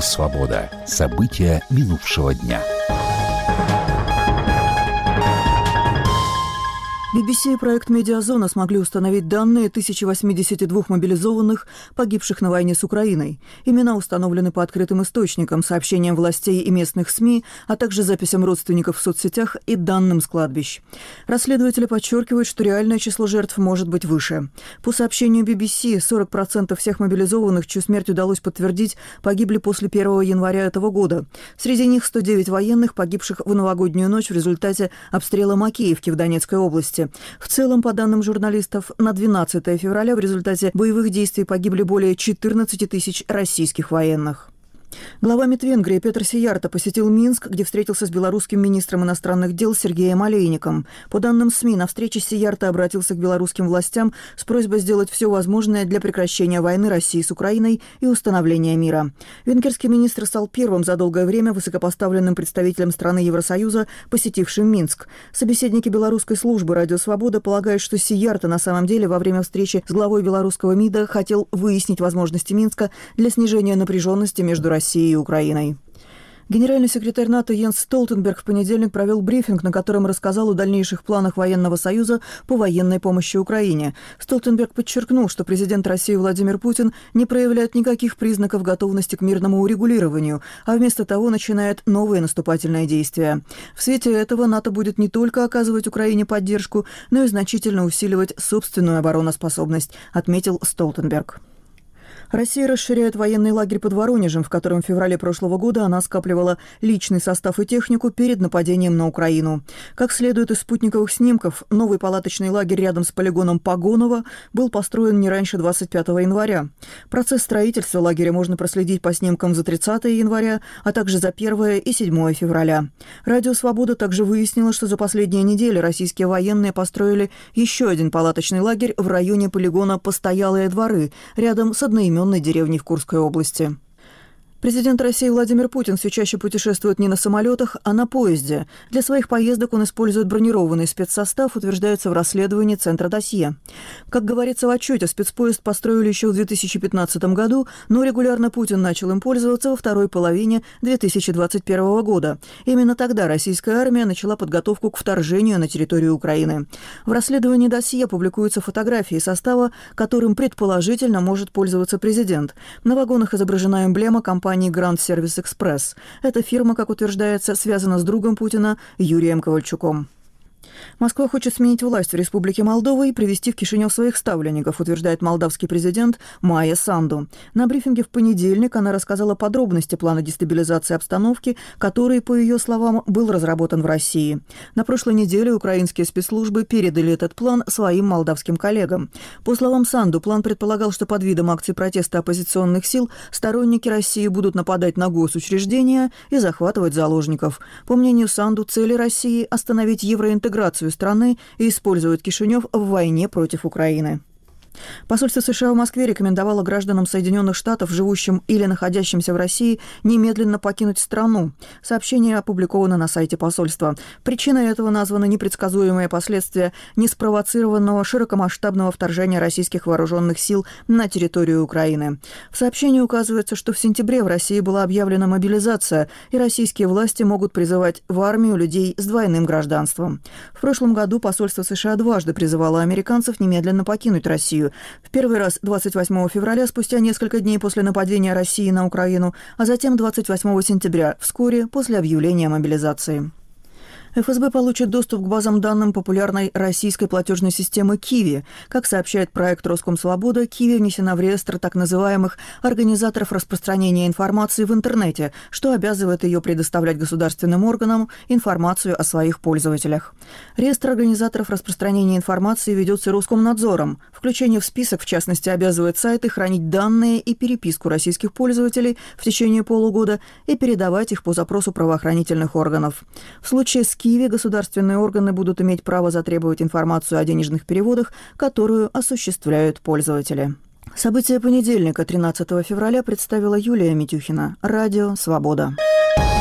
«Свобода». События минувшего дня. BBC и проект «Медиазона» смогли установить данные 1082 мобилизованных, погибших на войне с Украиной. Имена установлены по открытым источникам, сообщениям властей и местных СМИ, а также записям родственников в соцсетях и данным с кладбищ. Расследователи подчеркивают, что реальное число жертв может быть выше. По сообщению BBC, 40% всех мобилизованных, чью смерть удалось подтвердить, погибли после 1 января этого года. Среди них 109 военных, погибших в новогоднюю ночь в результате обстрела Макеевки в Донецкой области. В целом, по данным журналистов, на 12 февраля в результате боевых действий погибли более 14 тысяч российских военных. Глава МИД Венгрии Петр Сиярто посетил Минск, где встретился с белорусским министром иностранных дел Сергеем Олейником. По данным СМИ, на встрече Сиярто обратился к белорусским властям с просьбой сделать все возможное для прекращения войны России с Украиной и установления мира. Венгерский министр стал первым за долгое время высокопоставленным представителем страны Евросоюза, посетившим Минск. Собеседники белорусской службы «Радио Свобода» полагают, что Сиярто на самом деле во время встречи с главой белорусского МИДа хотел выяснить возможности Минска для снижения напряженности между Россией и Украиной. Генеральный секретарь НАТО Йенс Столтенберг в понедельник провел брифинг, на котором рассказал о дальнейших планах военного союза по военной помощи Украине. Столтенберг подчеркнул, что президент России Владимир Путин не проявляет никаких признаков готовности к мирному урегулированию, а вместо того начинает новые наступательные действия. В свете этого НАТО будет не только оказывать Украине поддержку, но и значительно усиливать собственную обороноспособность, отметил Столтенберг. Россия расширяет военный лагерь под Воронежем, в котором в феврале прошлого года она скапливала личный состав и технику перед нападением на Украину. Как следует из спутниковых снимков, новый палаточный лагерь рядом с полигоном Погоново был построен не раньше 25 января. Процесс строительства лагеря можно проследить по снимкам за 30 января, а также за 1 и 7 февраля. Радио «Свобода» также выяснило, что за последние недели российские военные построили еще один палаточный лагерь в районе полигона «Постоялые дворы», рядом с одноименной деревней в Курской области. Президент России Владимир Путин все чаще путешествует не на самолетах, а на поезде. Для своих поездок он использует бронированный спецсостав, утверждается в расследовании Центра досье. Как говорится в отчете, спецпоезд построили еще в 2015 году, но регулярно Путин начал им пользоваться во второй половине 2021 года. Именно тогда российская армия начала подготовку к вторжению на территорию Украины. В расследовании досье публикуются фотографии состава, которым предположительно может пользоваться президент. На вагонах изображена эмблема компании «Гранд Сервис Экспресс». Эта фирма, как утверждается, связана с другом Путина Юрием Ковальчуком. Москва хочет сменить власть в Республике Молдова и привести в Кишинев своих ставленников, утверждает молдавский президент Майя Санду. На брифинге в понедельник она рассказала подробности плана дестабилизации обстановки, который, по ее словам, был разработан в России. На прошлой неделе украинские спецслужбы передали этот план своим молдавским коллегам. По словам Санду, план предполагал, что под видом акций протеста оппозиционных сил сторонники России будут нападать на госучреждения и захватывать заложников. По мнению Санду, цели России – остановить евроинтеграцию страны и использовать Кишинев в войне против Украины. Посольство США в Москве рекомендовало гражданам Соединенных Штатов, живущим или находящимся в России, немедленно покинуть страну. Сообщение опубликовано на сайте посольства. Причиной этого названы непредсказуемые последствия неспровоцированного широкомасштабного вторжения российских вооруженных сил на территорию Украины. В сообщении указывается, что в сентябре в России была объявлена мобилизация, и российские власти могут призывать в армию людей с двойным гражданством. В прошлом году посольство США дважды призывало американцев немедленно покинуть Россию. В первый раз 28 февраля, спустя несколько дней после нападения России на Украину, а затем 28 сентября, вскоре после объявления мобилизации. ФСБ получит доступ к базам данным популярной российской платежной системы «Киви». Как сообщает проект «Роскомсвобода», «Киви» внесена в реестр так называемых организаторов распространения информации в интернете, что обязывает ее предоставлять государственным органам информацию о своих пользователях. Реестр организаторов распространения информации ведется Роскомнадзором. Включение в список, в частности, обязывает сайты хранить данные и переписку российских пользователей в течение полугода и передавать их по запросу правоохранительных органов. В случае с Киеве государственные органы будут иметь право затребовать информацию о денежных переводах, которую осуществляют пользователи. События понедельника, 13 февраля, представила Юлия Митюхина. Радио «Свобода».